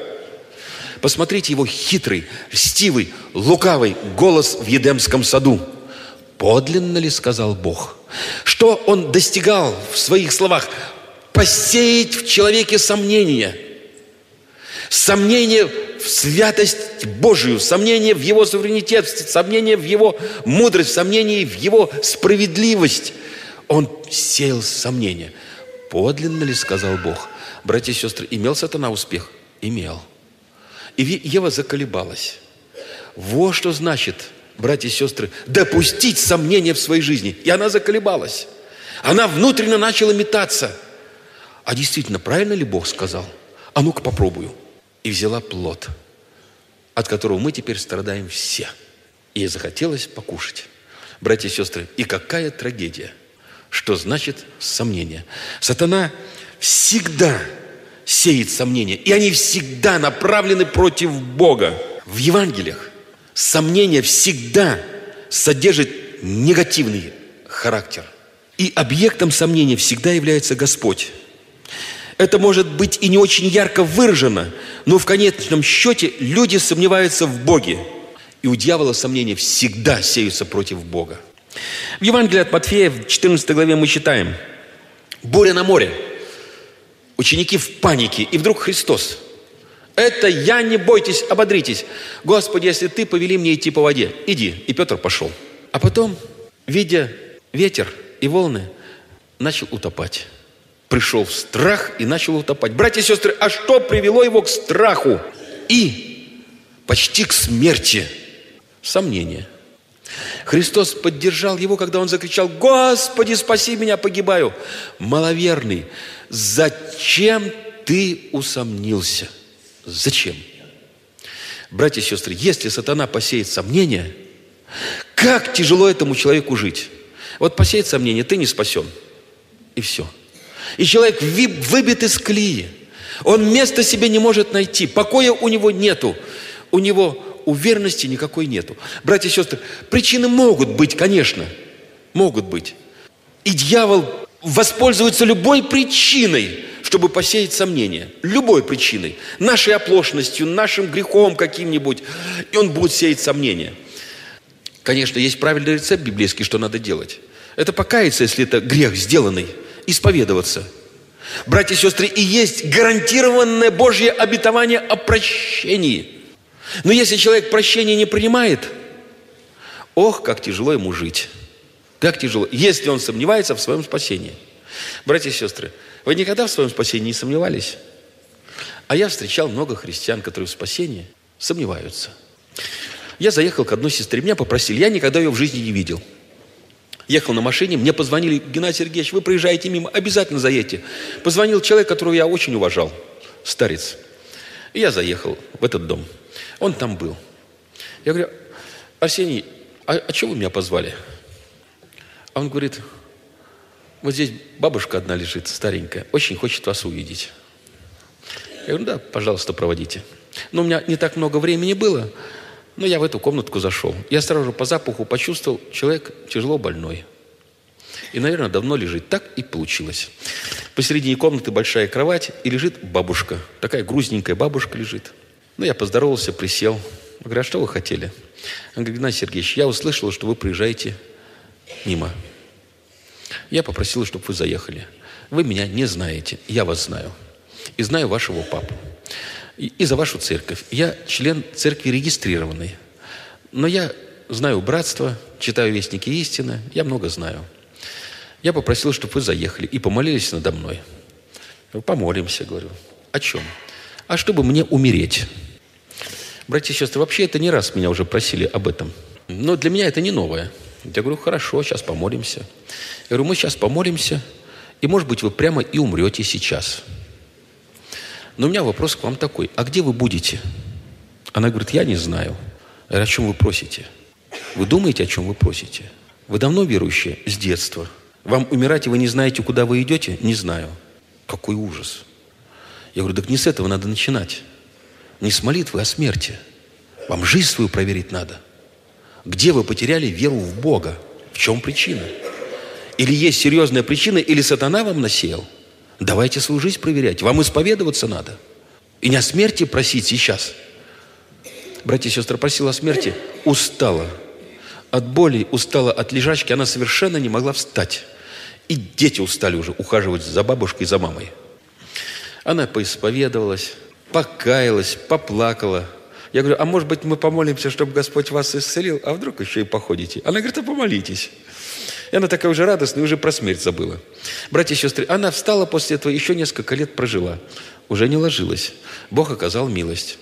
Посмотрите его хитрый, льстивый, лукавый голос в Едемском саду. подлинно ли сказал Бог? Что он достигал в своих словах? Посеять в человеке сомнения. Сомнение в святость Божию, сомнение в Его суверенитет, сомнение в Его мудрость, сомнение в Его справедливость. Он сеял сомнения. Подлинно ли сказал Бог? Братья и сестры, имел сатана успех? Имел. И Ева заколебалась. Вот что значит, братья и сестры, допустить сомнения в своей жизни. И она заколебалась. Она внутренне начала метаться. А действительно, правильно ли Бог сказал? А ну-ка попробую. И взяла плод, от которого мы теперь страдаем все. И ей захотелось покушать. Братья и сестры, и какая трагедия, что значит сомнение. Сатана всегда сеет сомнения, и они всегда направлены против Бога. В Евангелиях сомнение всегда содержит негативный характер. И объектом сомнения всегда является Господь. Это может быть и не очень ярко выражено, но в конечном счете люди сомневаются в Боге. И у дьявола сомнения всегда сеются против Бога. В Евангелии от Матфея в четырнадцатой главе мы читаем: буря на море, ученики в панике, и вдруг Христос: это я, не бойтесь, ободритесь. Господи, если Ты повели мне идти по воде, иди. И Петр пошел. А потом, видя ветер и волны, начал утопать. Пришел в страх и начал утопать. Братья и сестры, а что привело его к страху и почти к смерти? Сомнение. Христос поддержал его, когда он закричал: Господи, спаси меня, погибаю. Маловерный, зачем ты усомнился? Зачем? Братья и сестры, если сатана посеет сомнения, как тяжело этому человеку жить. Вот посеет сомнение, ты не спасен. И все. И человек выбит из колеи. Он места себе не может найти. Покоя у него нету. У него уверенности никакой нету. Братья и сестры, причины могут быть, конечно. Могут быть. И дьявол воспользуется любой причиной, чтобы посеять сомнения. Любой причиной. Нашей оплошностью, нашим грехом каким-нибудь. И он будет сеять сомнения. Конечно, есть правильный рецепт библейский, что надо делать. Это покаяться, если это грех сделанный. Исповедоваться. Братья и сестры, и есть гарантированное Божье обетование о прощении. Но если человек прощения не принимает, ох, как тяжело ему жить. Как тяжело, если он сомневается в своем спасении. Братья и сестры, вы никогда в своем спасении не сомневались? А я встречал много христиан, которые в спасении сомневаются. Я заехал к одной сестре, меня попросили, я никогда ее в жизни не видел. Ехал на машине, мне позвонили: Геннадий Сергеевич, вы проезжаете мимо, обязательно заедьте. Позвонил человек, которого я очень уважал, старец. И я заехал в этот дом. Он там был. Я говорю: Арсений, а, а чего вы меня позвали? А он говорит: вот здесь бабушка одна лежит, старенькая, очень хочет вас увидеть. Я говорю: да, пожалуйста, проводите. Но у меня не так много времени было. Но я в эту комнатку зашел. Я сразу же по запаху почувствовал, человек тяжело больной. И, наверное, давно лежит. Так и получилось. Посередине комнаты большая кровать, и лежит бабушка. Такая грузненькая бабушка лежит. Ну, я поздоровался, присел. Я говорю: а что вы хотели? Он говорит: Геннадий Сергеевич, я услышал, что вы приезжаете мимо. Я попросил, чтобы вы заехали. Вы меня не знаете, я вас знаю. И знаю вашего папу. И, и за вашу церковь. Я член церкви регистрированной. Но я знаю братство, читаю вестники истины, я много знаю. Я попросил, чтобы вы заехали и помолились надо мной. Помолимся, говорю. О чем? А чтобы мне умереть. Братья и сестры, вообще это не раз меня уже просили об этом. Но для меня это не новое. Я говорю: хорошо, сейчас помолимся. Я говорю: мы сейчас помолимся, и, может быть, вы прямо и умрете сейчас. Но у меня вопрос к вам такой: а где вы будете? Она говорит: я не знаю. Я говорю: о чем вы просите? Вы думаете, о чем вы просите? Вы давно верующие? С детства. Вам умирать, и вы не знаете, куда вы идете? Не знаю. Какой ужас. Я говорю: так не с этого надо начинать. Не с молитвы о смерти. Вам жизнь свою проверить надо. Где вы потеряли веру в Бога? В чем причина? Или есть серьезная причина, или сатана вам насеял? Давайте свою жизнь проверять. Вам исповедоваться надо. И не о смерти просить сейчас. Братья и сестры, просила о смерти, устала. от боли, устала от лежачки, она совершенно не могла встать. И дети устали уже ухаживать за бабушкой и за мамой. Она поисповедовалась, покаялась, поплакала. Я говорю, а может быть мы помолимся, чтобы Господь вас исцелил, а вдруг еще и походите? Она говорит, а помолитесь. И она такая уже радостная, уже про смерть забыла. Братья и сестры, она встала после этого, еще несколько лет прожила. Уже не ложилась. Бог оказал милость.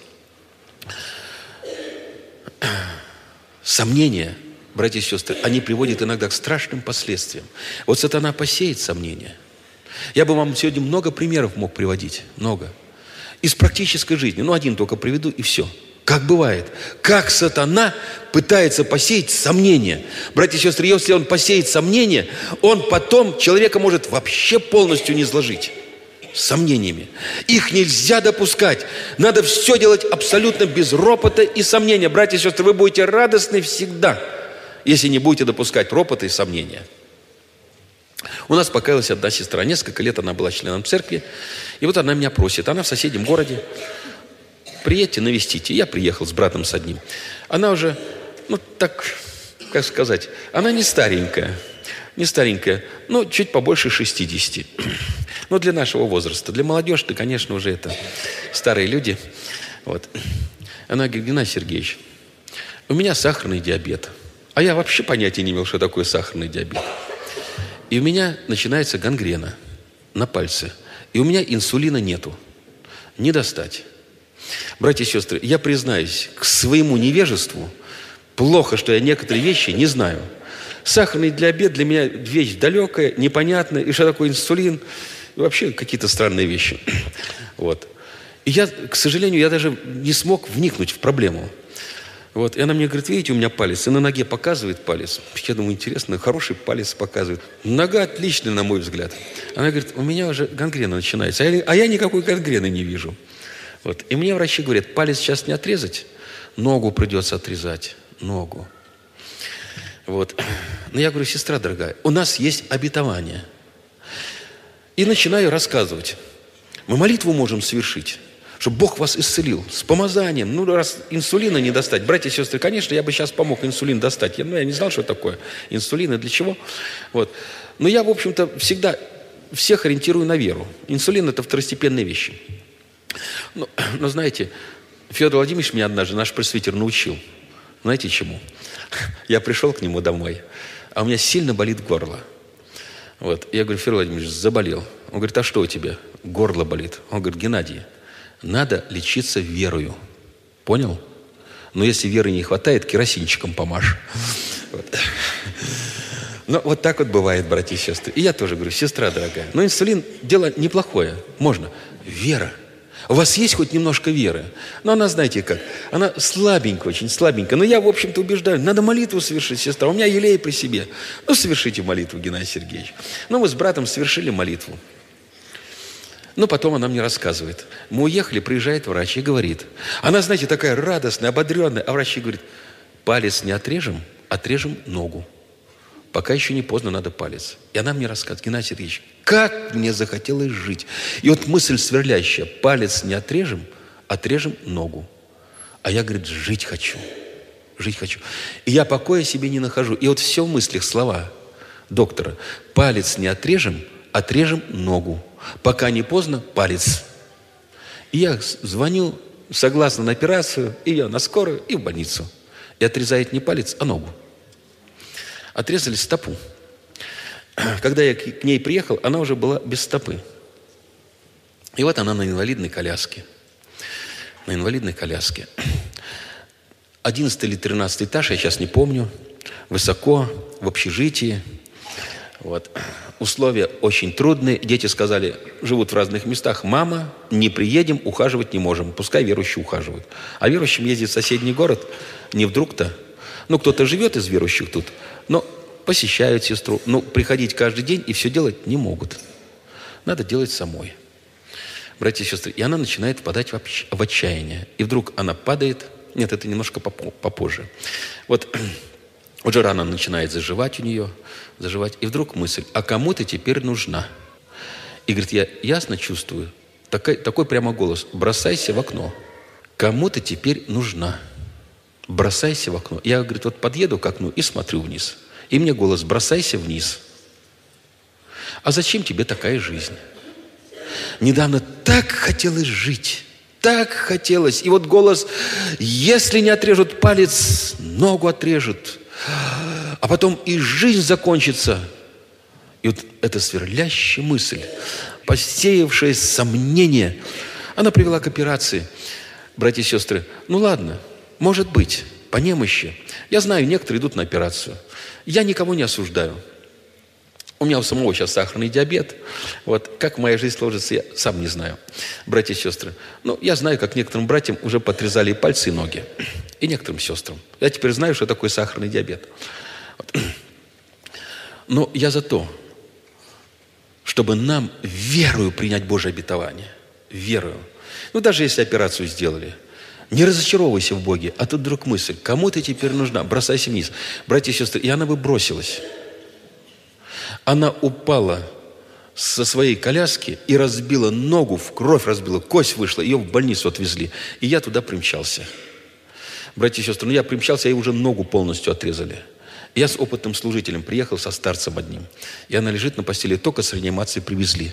Сомнения, братья и сестры, они приводят иногда к страшным последствиям. Вот сатана посеет сомнения. Я бы вам сегодня много примеров мог приводить. Много. Из практической жизни. Ну, один только приведу, и все. Как бывает. Как сатана пытается посеять сомнения. Братья и сестры, если он посеет сомнения, он потом человека может вообще полностью не изложить. С сомнениями. Их нельзя допускать. Надо все делать абсолютно без ропота и сомнения. Братья и сестры, вы будете радостны всегда, если не будете допускать ропота и сомнения. У нас покаялась одна сестра. Несколько лет она была членом церкви. И вот она меня просит. Она в соседнем городе. Приедьте, навестите. Я приехал с братом с одним. Она уже, ну так, как сказать, она не старенькая. Не старенькая, но чуть побольше шестидесяти. Но для нашего возраста. Для молодежи-то, конечно, уже это старые люди. Вот. Она говорит, Геннадий Сергеевич, у меня сахарный диабет. А я вообще понятия не имел, что такое сахарный диабет. И у меня начинается гангрена на пальце. И у меня инсулина нету. Не достать. Братья и сестры, я признаюсь, к своему невежеству, плохо, что я некоторые вещи не знаю. Сахарный диабет для меня вещь далекая, непонятная. И что такое инсулин? И вообще какие-то странные вещи. Вот. И я, к сожалению, я даже не смог вникнуть в проблему. Вот. И она мне говорит, видите, у меня палец. И на ноге показывает палец. Я думаю, интересно, хороший палец показывает. Нога отличная, на мой взгляд. Она говорит, у меня уже гангрена начинается. А я, а я никакой гангрены не вижу. Вот. И мне врачи говорят, палец сейчас не отрезать, ногу придется отрезать. Ногу. Вот. Но я говорю, сестра дорогая, у нас есть обетование. И начинаю рассказывать. Мы молитву можем совершить, чтобы Бог вас исцелил с помазанием. Ну, раз инсулина не достать. Братья и сестры, конечно, я бы сейчас помог инсулин достать. Я, ну, я не знал, что такое инсулин и для чего. Вот. Но я, в общем-то, всегда всех ориентирую на веру. Инсулин – это второстепенные вещи. Но, но знаете, Федор Владимирович меня однажды, наш пресвитер, научил. Знаете чему? Я пришел к нему домой, а у меня сильно болит горло. Вот. Я говорю, Федор Владимирович, заболел. Он говорит, а что у тебя? Горло болит. Он говорит, Геннадий, надо лечиться верою. Понял? Но если веры не хватает, керосинчиком помажь. Вот. Но вот так вот бывает, братья и сестры. И я тоже говорю, сестра дорогая, но инсулин дело неплохое. Можно. Вера. У вас есть хоть немножко веры? Но она, знаете как, она слабенькая, очень слабенькая. Но я, в общем-то, убеждаю, надо молитву совершить, сестра. У меня елей при себе. Ну, совершите молитву, Геннадий Сергеевич. Ну, мы с братом совершили молитву. Но потом она мне рассказывает. Мы уехали, приезжает врач и говорит. Она, знаете, такая радостная, ободренная. А врач ей говорит, палец не отрежем, отрежем ногу. Пока еще не поздно, надо палец. И она мне рассказывает, Геннадий Сергеевич, как мне захотелось жить. И вот мысль сверлящая, палец не отрежем, отрежем ногу. А я, говорит, жить хочу. Жить хочу. И я покоя себе не нахожу. И вот все в мыслях слова доктора. Палец не отрежем, отрежем ногу. Пока не поздно, палец. И я звоню, согласно на операцию, и я на скорую, и в больницу. И отрезает не палец, а ногу. Отрезали стопу. Когда я к ней приехал, она уже была без стопы. И вот она на инвалидной коляске. На инвалидной коляске. Одиннадцатый или тринадцатый этаж, я сейчас не помню. Высоко, в общежитии. Вот. Условия очень трудные. Дети сказали, живут в разных местах. Мама, не приедем, ухаживать не можем. Пускай верующие ухаживают. А верующим ездить в соседний город не вдруг-то. Ну, кто-то живет из верующих тут, но посещают сестру. Но приходить каждый день и все делать не могут. Надо делать самой. Братья и сестры, и она начинает впадать в отчаяние. И вдруг она падает. Нет, это немножко попозже. Вот, вот же рана начинает заживать у нее. Заживать. И вдруг мысль, а кому ты теперь нужна? И говорит, я ясно чувствую. Такой, такой прямо голос. Бросайся в окно. Кому ты теперь нужна? бросайся в окно. Я, говорит, вот подъеду к окну и смотрю вниз. И мне голос: бросайся вниз. А зачем тебе такая жизнь? Недавно так хотелось жить, так хотелось. И вот голос: если не отрежут палец, ногу отрежут. А потом и жизнь закончится. И вот эта сверлящая мысль, посеявшая сомнение, она привела к операции. Братья и сестры, ну ладно, может быть, по немощи. Я знаю, некоторые идут на операцию. Я никого не осуждаю. У меня у самого сейчас сахарный диабет. Вот как моя жизнь сложится, я сам не знаю. Братья и сестры, ну, я знаю, как некоторым братьям уже подрезали и пальцы, и ноги. И некоторым сестрам. Я теперь знаю, что такое сахарный диабет. Вот. Но я за то, чтобы нам верою принять Божие обетование. Верою. Ну, даже если операцию сделали, не разочаровывайся в Боге. А тут вдруг мысль: кому ты теперь нужна? Бросайся вниз. Братья и сестры, и она бы бросилась. Она упала со своей коляски и разбила ногу, в кровь разбила, кость вышла, ее в больницу отвезли. И я туда примчался. Братья и сестры, ну я примчался, ей уже ногу полностью отрезали. Я с опытным служителем приехал, со старцем одним. И она лежит на постели, только с реанимации привезли.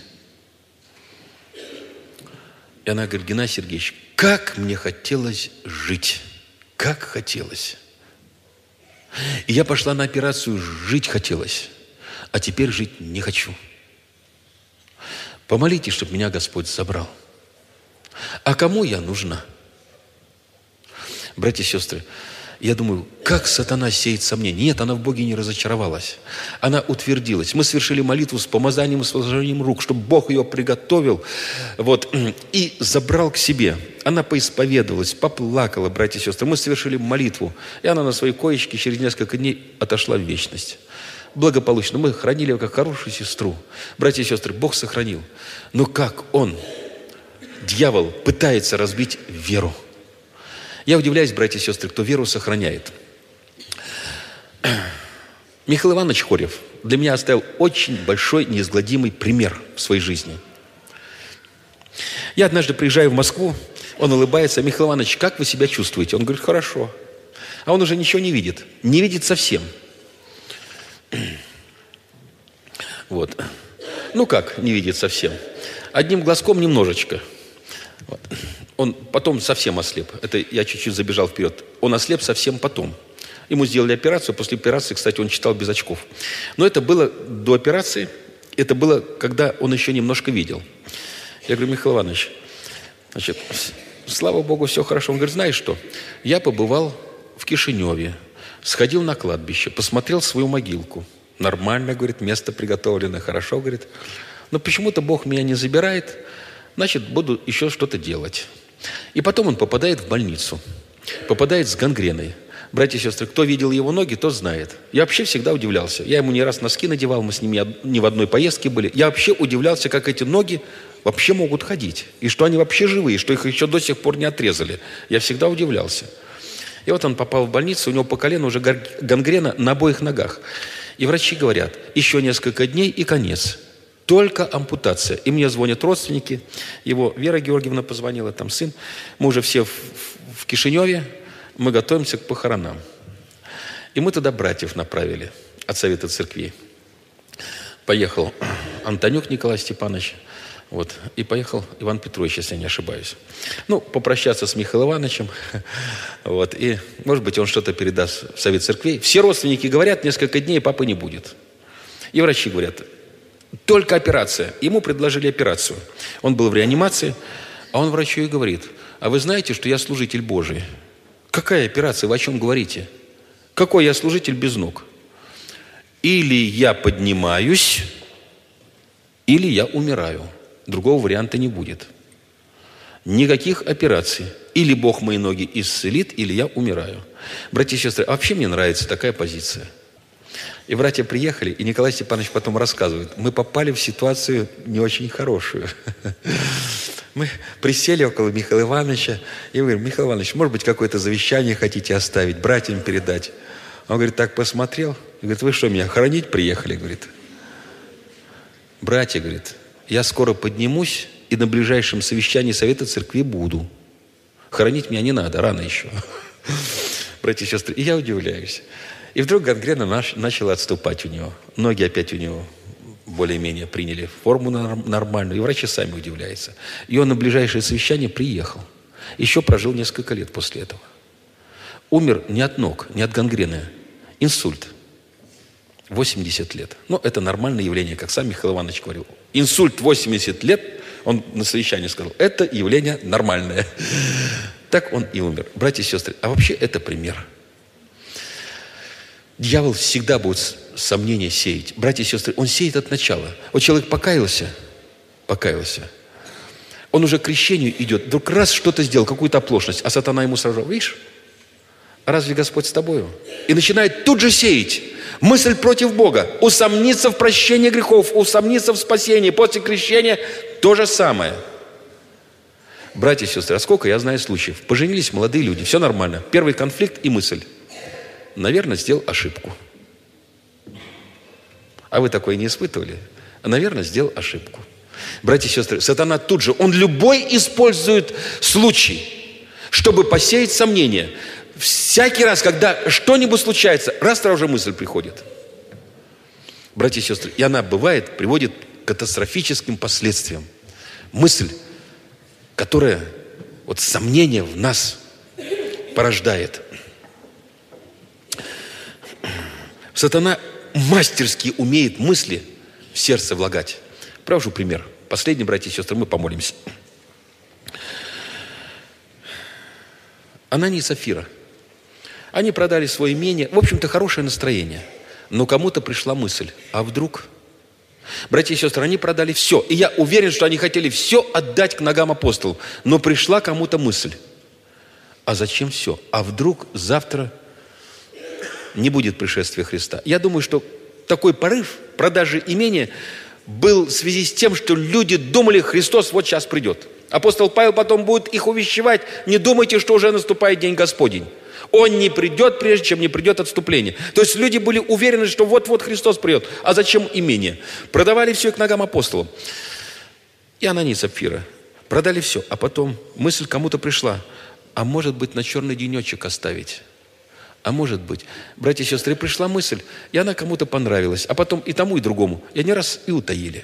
И она говорит: Геннадий Сергеевич, как мне хотелось жить. Как хотелось. И я пошла на операцию, жить хотелось. А теперь жить не хочу. Помолитесь, чтобы меня Господь забрал. А кому я нужна? Братья и сестры, я думаю, как сатана сеет сомнения. Нет, она в Боге не разочаровалась. Она утвердилась. Мы совершили молитву с помазанием и с возложением рук, чтобы Бог ее приготовил, вот, и забрал к себе. Она поисповедовалась, поплакала, братья и сестры. Мы совершили молитву. И она на своей коечке через несколько дней отошла в вечность. Благополучно. Мы хранили ее как хорошую сестру. Братья и сестры, Бог сохранил. Но как он, дьявол, пытается разбить веру. Я удивляюсь, братья и сестры, кто веру сохраняет. Михаил Иванович Хорев для меня оставил очень большой, неизгладимый пример в своей жизни. Я однажды приезжаю в Москву, он улыбается: Михаил Иванович, как вы себя чувствуете? Он говорит: хорошо. А он уже ничего не видит. Не видит совсем. Вот. Ну как не видит совсем? Одним глазком немножечко. Вот. Он потом совсем ослеп. Это я чуть-чуть забежал вперед. Он ослеп совсем потом. Ему сделали операцию. После операции, кстати, он читал без очков. Но это было до операции. Это было, когда он еще немножко видел. Я говорю: Михаил Иванович, значит, слава Богу, все хорошо. Он говорит: знаешь что? Я побывал в Кишиневе, сходил на кладбище, посмотрел свою могилку. Нормально, говорит, место приготовлено, хорошо, говорит. Но почему-то Бог меня не забирает, значит, буду еще что-то делать. И потом он попадает в больницу, попадает с гангреной. Братья и сестры, кто видел его ноги, тот знает. Я вообще всегда удивлялся. Я ему не раз носки надевал, мы с ним не в одной поездке были. Я вообще удивлялся, как эти ноги вообще могут ходить. И что они вообще живые, что их еще до сих пор не отрезали. Я всегда удивлялся. И вот он попал в больницу, у него по колено уже гангрена на обоих ногах. И врачи говорят: еще несколько дней и конец. Только ампутация. И мне звонят родственники. Его Вера Георгиевна позвонила, там сын. Мы уже все в, в, в Кишиневе. Мы готовимся к похоронам. И мы туда братьев направили от Совета Церквей. Поехал Антонюк Николай Степанович. Вот, и поехал Иван Петрович, если я не ошибаюсь. Ну, попрощаться с Михаилом Ивановичем. Вот, и, может быть, он что-то передаст в Совет Церквей. Все родственники говорят: несколько дней папы не будет. И врачи говорят: только операция. Ему предложили операцию. Он был в реанимации, а он врачу и говорит: а вы знаете, что я служитель Божий? Какая операция? Вы о чем говорите? Какой я служитель без ног? Или я поднимаюсь, или я умираю. Другого варианта не будет. Никаких операций. Или Бог мои ноги исцелит, или я умираю. Братья и сестры, а вообще мне нравится такая позиция. И братья приехали, и Николай Степанович потом рассказывает: мы попали в ситуацию не очень хорошую. Мы присели около Михаила Ивановича и говорим: Михаил Иванович, может быть, какое-то завещание хотите оставить, братьям передать? Он говорит, так посмотрел, и говорит: вы что, меня хоронить приехали? Говорит: братья, говорит, я скоро поднимусь и на ближайшем совещании Совета Церкви буду. Хоронить меня не надо, рано еще. братья и сестры, и я удивляюсь. И вдруг гангрена наш, начала отступать у него. Ноги опять у него более-менее приняли форму нормальную. И врачи сами удивляются. И он на ближайшее совещание приехал. Еще прожил несколько лет после этого. Умер не от ног, не от гангрены. Инсульт. восемьдесят лет. Ну, это нормальное явление, как сам Михаил Иванович говорил. Инсульт восемьдесят лет, он на совещании сказал, это явление нормальное. Так он и умер. Братья и сестры, а вообще это пример. Дьявол всегда будет сомнения сеять. Братья и сестры, он сеет от начала. Вот человек покаялся, покаялся. Он уже к крещению идет. Вдруг раз что-то сделал, какую-то оплошность, а сатана ему сразу, видишь, разве Господь с тобою? И начинает тут же сеять. Мысль против Бога. Усомниться в прощении грехов, усомниться в спасении. После крещения то же самое. Братья и сестры, а сколько я знаю случаев. Поженились молодые люди, все нормально. Первый конфликт и мысль. Наверное, сделал ошибку. А вы такое не испытывали? Наверное, сделал ошибку. Братья и сестры, сатана тут же, он любой использует случай, чтобы посеять сомнения. Всякий раз, когда что-нибудь случается, раз сразу же мысль приходит. Братья и сестры, и она бывает, приводит к катастрофическим последствиям. Мысль, которая вот сомнение в нас порождает. Сатана мастерски умеет мысли в сердце влагать. Привожу пример. Последний, братья и сестры, мы помолимся. Анания и Сафира. Они продали свое имение. В общем-то, хорошее настроение. Но кому-то пришла мысль. А вдруг? Братья и сестры, они продали все. И я уверен, что они хотели все отдать к ногам апостолов. Но пришла кому-то мысль. А зачем все? А вдруг завтра не будет пришествия Христа? Я думаю, что такой порыв продажи имения был в связи с тем, что люди думали, Христос вот сейчас придет. Апостол Павел потом будет их увещевать. Не думайте, что уже наступает день Господень. Он не придет, прежде чем не придет отступление. То есть люди были уверены, что вот-вот Христос придет. А зачем имение? Продавали все к ногам апостолов. И Анания и Сапфира продали все. А потом мысль кому-то пришла. А может быть, на черный денечек оставить? А может быть, братья и сестры, пришла мысль, и она кому-то понравилась. А потом и тому, и другому. И они раз и утаили.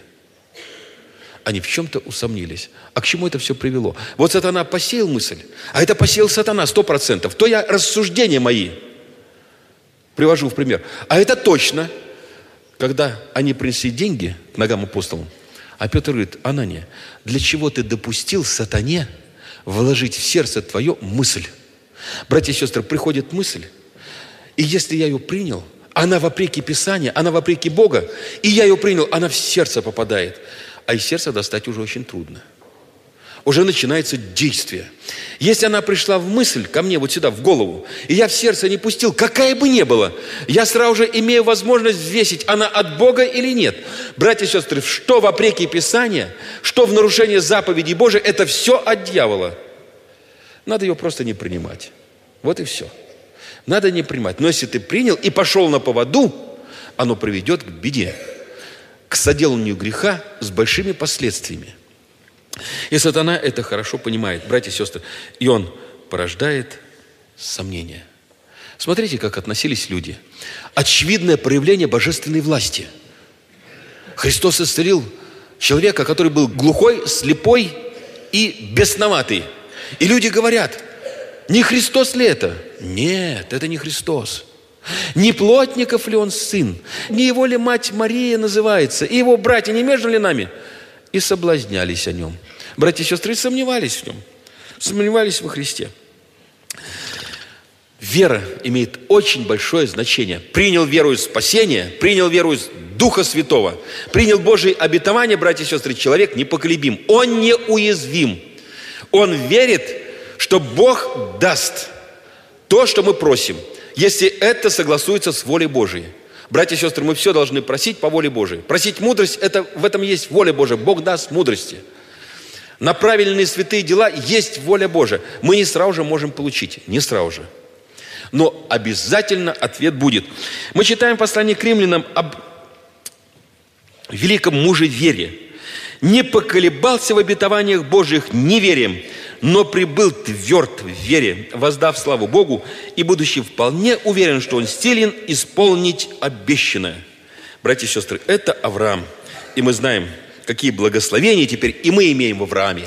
Они в чем-то усомнились. А к чему это все привело? Вот сатана посеял мысль, а это посеял сатана сто процентов. То я рассуждения мои привожу в пример. А это точно, когда они принесли деньги к ногам апостолам, а Петр говорит, Анания, для чего ты допустил сатане вложить в сердце твое мысль? Братья и сестры, приходит мысль, и если я ее принял, она вопреки Писанию, она вопреки Бога, и я ее принял, она в сердце попадает. А из сердца достать уже очень трудно. Уже начинается действие. Если она пришла в мысль ко мне вот сюда, в голову, и я в сердце не пустил, какая бы ни была, я сразу же имею возможность взвесить, она от Бога или нет. Братья и сестры, что вопреки Писанию, что в нарушение заповедей Божией, это все от дьявола. Надо ее просто не принимать. Вот и все. Надо не принимать. Но если ты принял и пошел на поводу, оно приведет к беде. К соделанию греха с большими последствиями. И сатана это хорошо понимает, братья и сестры. И он порождает сомнения. Смотрите, как относились люди. Очевидное проявление божественной власти. Христос исцелил человека, который был глухой, слепой и бесноватый. И люди говорят, не Христос ли это? Нет, это не Христос. Не плотников ли он сын? Не его ли мать Мария называется? И его братья не между ли нами? И соблазнялись о нем. Братья и сестры сомневались в нем. Сомневались во Христе. Вера имеет очень большое значение. Принял веру из спасения, принял веру из Духа Святого, принял Божие обетование, братья и сестры, человек непоколебим. Он неуязвим. Он верит, что Бог даст то, что мы просим, если это согласуется с волей Божией. Братья и сестры, мы все должны просить по воле Божией. Просить мудрость, это, в этом есть воля Божия. Бог даст мудрости. На правильные святые дела есть воля Божия. Мы не сразу же можем получить. Не сразу же. Но обязательно ответ будет. Мы читаем послание к римлянам об великом муже вере. Не поколебался в обетованиях Божьих неверием, но прибыл тверд в вере, воздав славу Богу, и будучи вполне уверен, что он силен исполнить обещанное». Братья и сестры, это Авраам. И мы знаем, какие благословения теперь и мы имеем в Аврааме.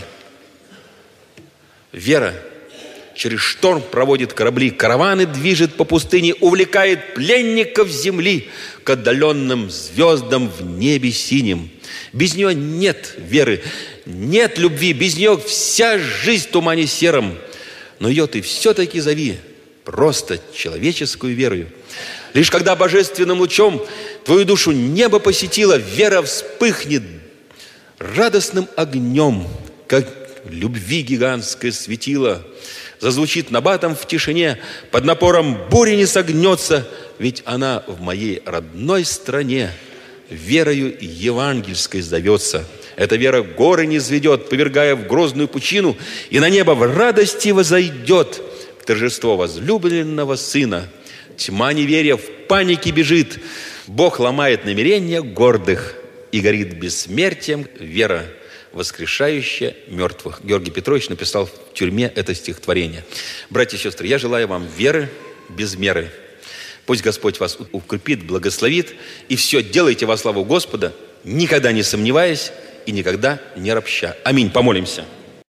Вера через шторм проводит корабли, караваны движет по пустыне, увлекает пленников земли к отдаленным звездам в небе синем. Без нее нет веры, нет любви, без нее вся жизнь в тумане сером. Но ее ты все-таки зови просто человеческую верою. Лишь когда божественным лучом твою душу небо посетило, вера вспыхнет радостным огнем, как любви гигантское светило. Зазвучит набатом в тишине, под напором бури не согнется, ведь она в моей родной стране верою евангельской зовется. Эта вера горы не низведет, повергая в грозную пучину, и на небо в радости возойдет к торжеству возлюбленного сына. Тьма неверия в панике бежит, Бог ломает намерения гордых, и горит бессмертием вера, воскрешающая мертвых. Георгий Петрович написал в тюрьме это стихотворение. Братья и сестры, я желаю вам веры без меры. Пусть Господь вас укрепит, благословит, и все делайте во славу Господа, никогда не сомневаясь и никогда не ропща. Аминь. Помолимся.